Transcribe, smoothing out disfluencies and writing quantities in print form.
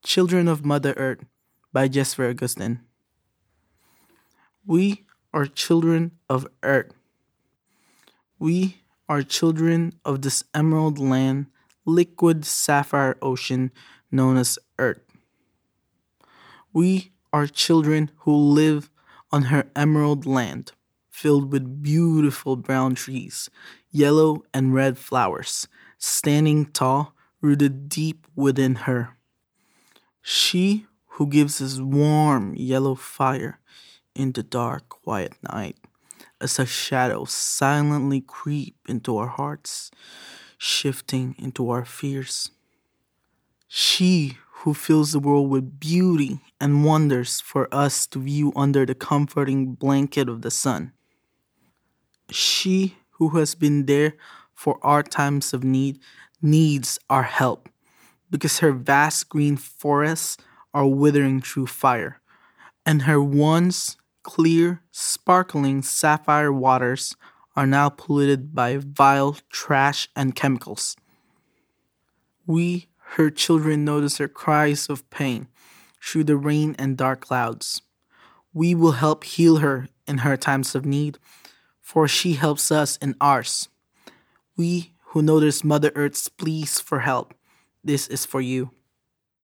Children of Mother Earth by Jesper Augustin. We are children of Earth. We are children of this emerald land, liquid sapphire ocean known as Earth. We are children who live on her emerald land, filled with beautiful brown trees, yellow and red flowers, standing tall, rooted deep within her. She who gives us warm yellow fire in the dark, quiet night, as the shadows silently creep into our hearts, shifting into our fears. She who fills the world with beauty and wonders for us to view under the comforting blanket of the sun. She who has been there for our times of need needs our help because her vast green forests are withering through fire, and her once clear, sparkling sapphire waters are now polluted by vile trash and chemicals. We, her children, notice her cries of pain through the rain and dark clouds. We will help heal her in her times of need, for she helps us in ours. We who notice Mother Earth's pleas for help, this is for you.